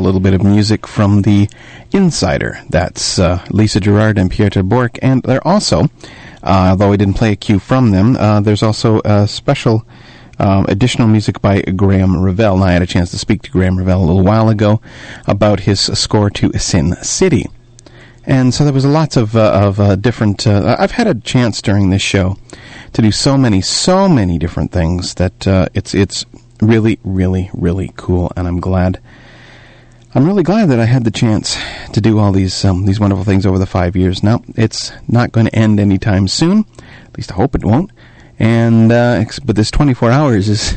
little bit of music from The Insider. That's Lisa Gerrard and Pieter Bork. And they're also, although I didn't play a cue from them, there's also a special additional music by Graham Revell. And I had a chance to speak to Graham Revell a little while ago about his score to Sin City. And so there was lots of different... I've had a chance during this show to do so many different things that it's really, really, really cool. And I'm really glad that I had the chance to do all these wonderful things over the 5 years. Now, it's not going to end anytime soon. At least I hope it won't. And but this 24 hours is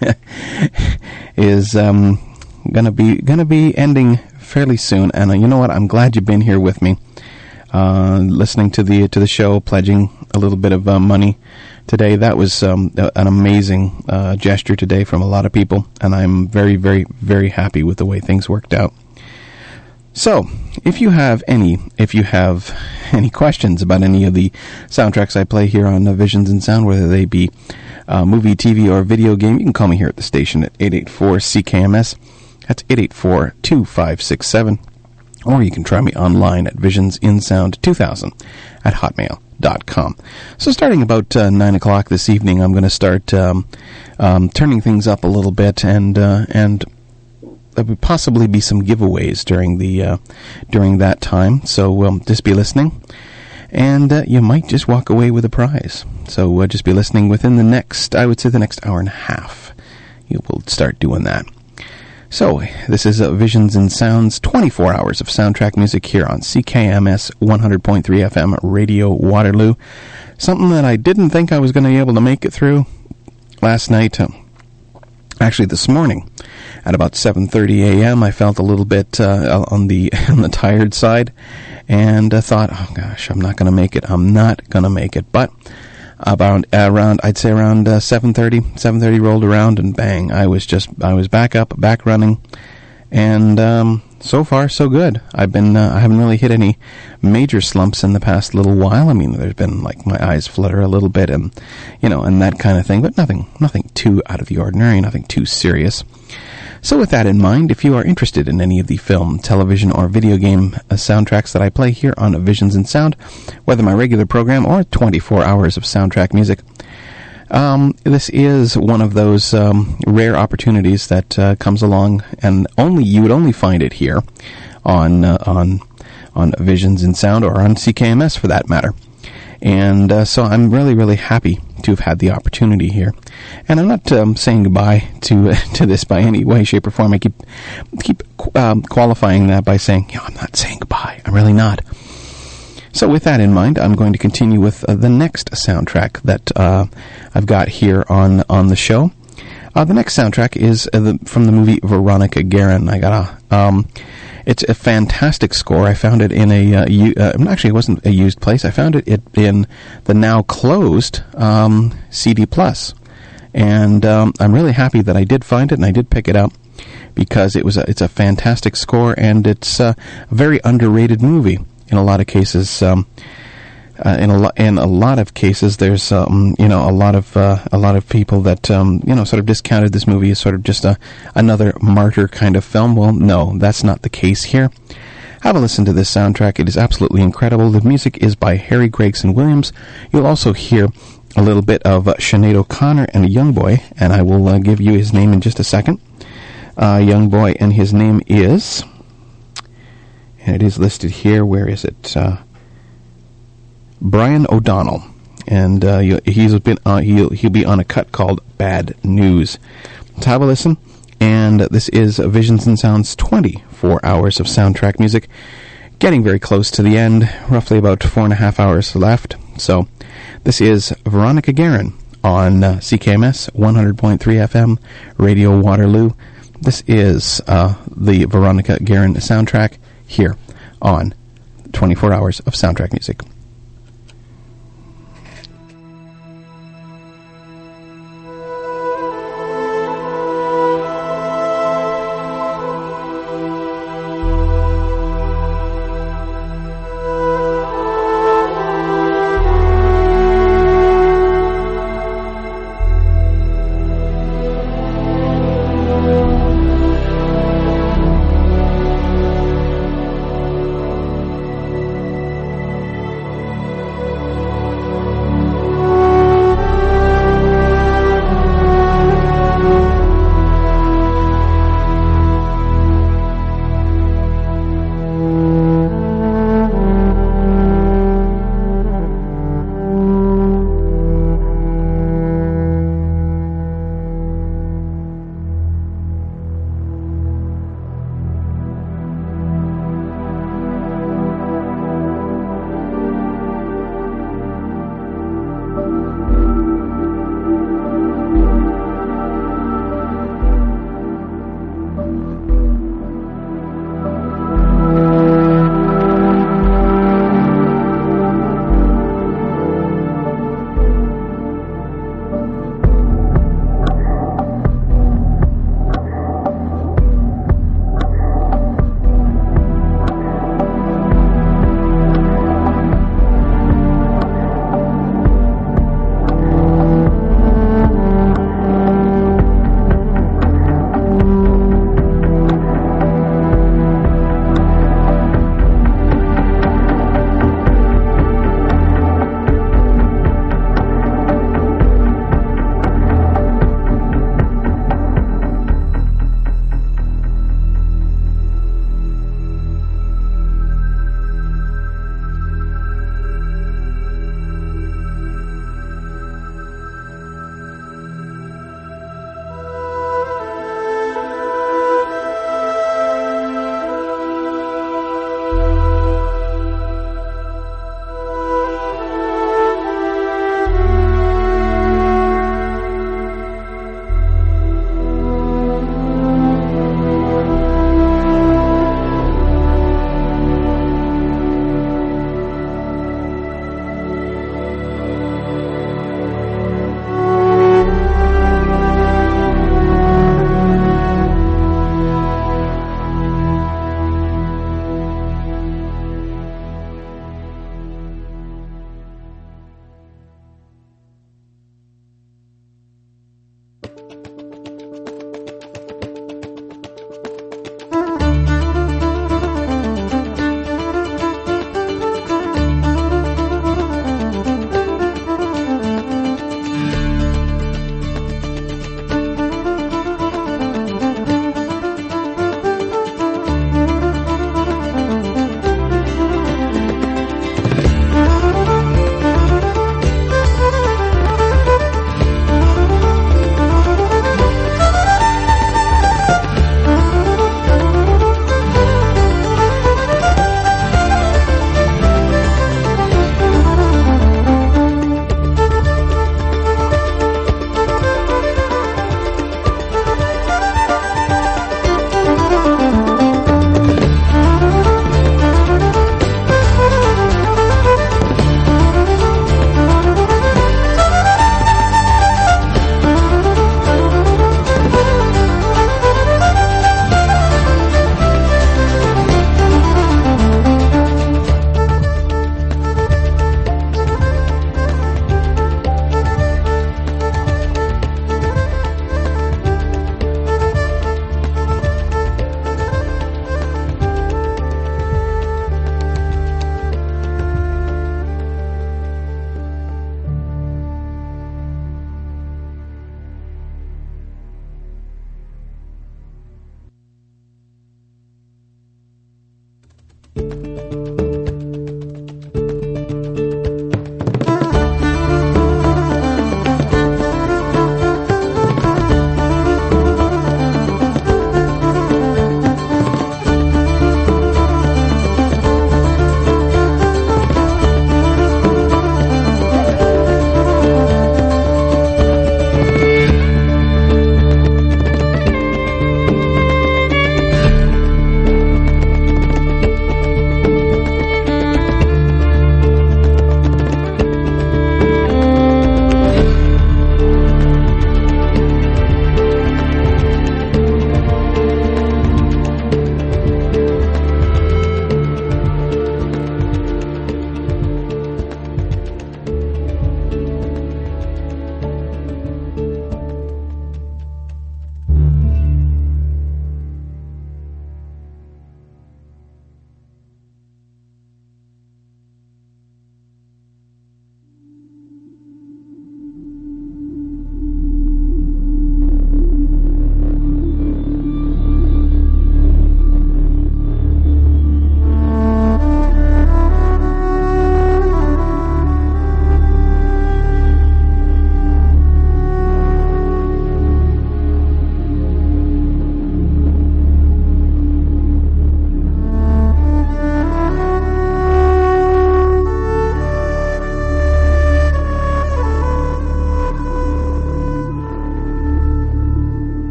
gonna be ending fairly soon. And you know what? I'm glad you've been here with me, listening to the show, pledging a little bit of money today. That was an amazing gesture today from a lot of people, and I'm very, very, very happy with the way things worked out. So, if you have any questions about any of the soundtracks I play here on Visions in Sound, whether they be movie, TV, or video game, you can call me here at the station at 884-CKMS. That's 884-2567. Or you can try me online at visionsinsound2000 at hotmail.com. So starting about 9 o'clock this evening, I'm going to start turning things up a little bit, and there would possibly be some giveaways during that time. So just be listening, and you might just walk away with a prize. So just be listening within the next hour and a half. You will start doing that. So, this is Visions and Sounds, 24 hours of soundtrack music here on CKMS 100.3 FM Radio Waterloo. Something that I didn't think I was going to be able to make it through last night. Actually, this morning, at about 7:30 a.m., I felt a little bit on the tired side, and I thought, oh gosh, I'm not going to make it. But around 7:30 rolled around, and bang, I was back up, back running, and so far so good. I haven't really hit any major slumps in the past little while. I mean, there's been like my eyes flutter a little bit, and and that kind of thing, but nothing too out of the ordinary, nothing too serious. So with that in mind, if you are interested in any of the film, television, or video game soundtracks that I play here on Visions in Sound, whether my regular program or 24 hours of soundtrack music, this is one of those rare opportunities that comes along, and you would only find it here on Visions in Sound, or on CKMS for that matter. And so I'm really, really happy to have had the opportunity here. And I'm not saying goodbye to this by any way, shape, or form. I keep qualifying that by saying, I'm not saying goodbye. I'm really not. So with that in mind, I'm going to continue with the next soundtrack that I've got here on the show. The next soundtrack is from the movie Veronica Guerin. It's a fantastic score. I found it in actually it wasn't a used place. I found it in the now closed CD Plus, and I'm really happy that I did find it and I did pick it up, because it's a fantastic score, and it's a very underrated movie in a lot of cases. In a lot of cases, there's a lot of people that sort of discounted this movie as sort of just another martyr kind of film. Well, no, that's not the case here. Have a listen to this soundtrack. It is absolutely incredible. The music is by Harry Gregson Williams. You'll also hear a little bit of Sinead O'Connor and a young boy, and I will give you his name in just a second. Young boy, and his name is, and it is listed here. Where is it? Brian O'Donnell, and he'll be on a cut called Bad News. Let's have a listen, and this is Visions and Sounds 24 hours of soundtrack music, getting very close to the end, roughly about 4.5 hours left. So this is Veronica Guerin on CKMS 100.3 FM Radio Waterloo. This is the Veronica Guerin soundtrack here on 24 hours of soundtrack music.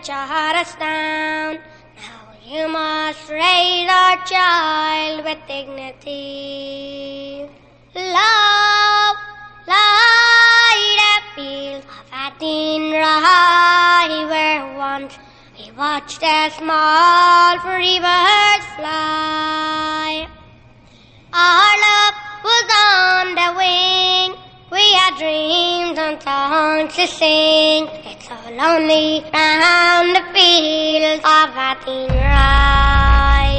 shut us down. Now you must raise our child with dignity. Love, light a field of Atin Rai, where once we watched a small free bird fly. Our love was on the wing, we had dreams and songs to sing. It's so lonely round the fields of Atin Rai.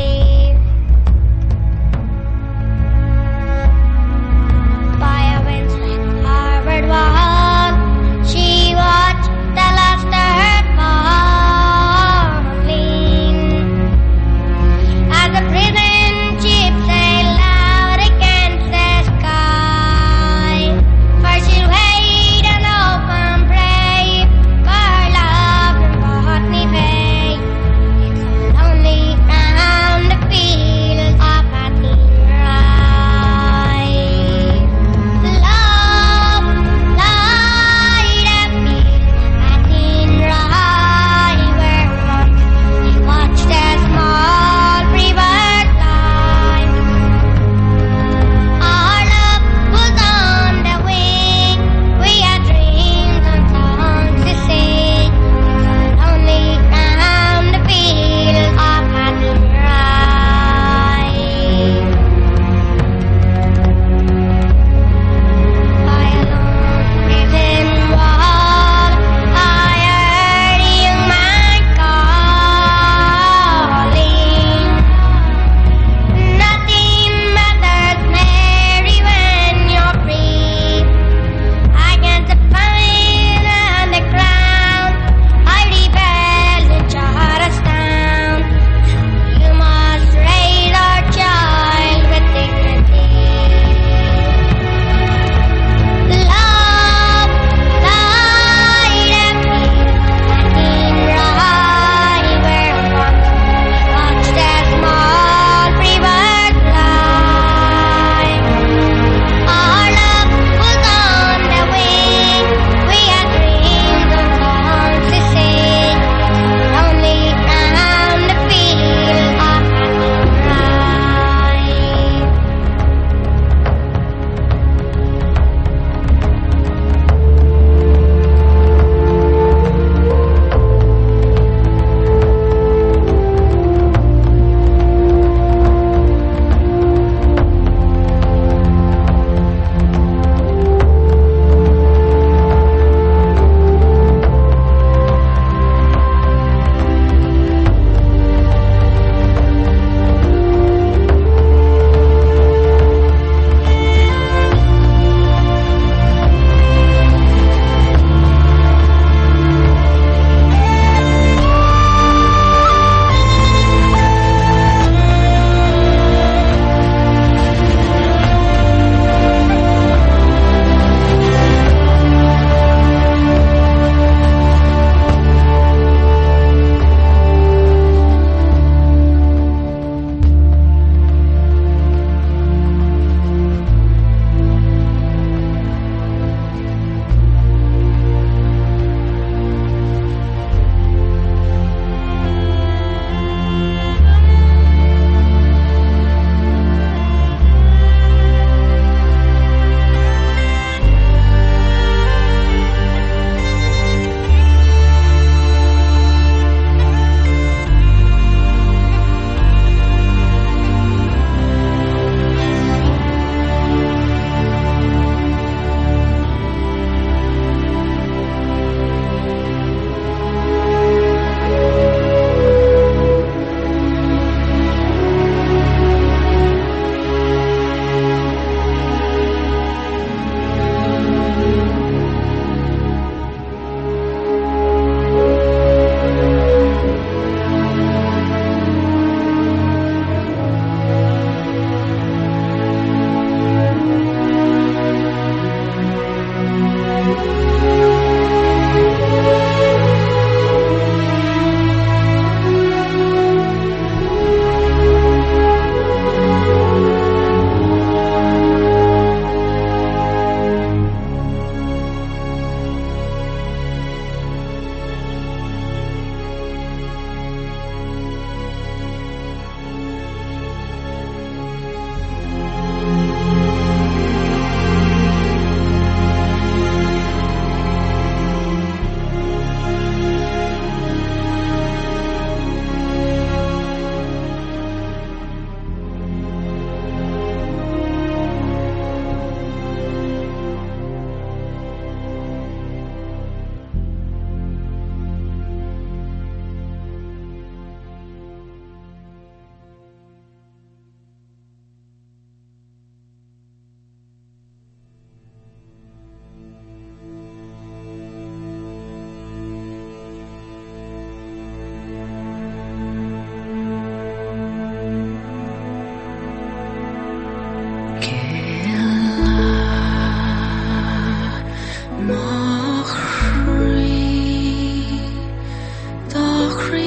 By a windswept harbored wall, she watched the luster falling as the prison ship sailed out against the sky. For she'll wait and hope and pray for her love and Botany Bay. It's so lonely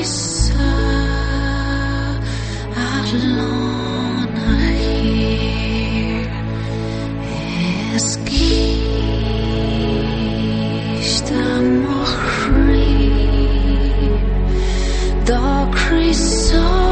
Krisa alona hier es gista mochri da Krisa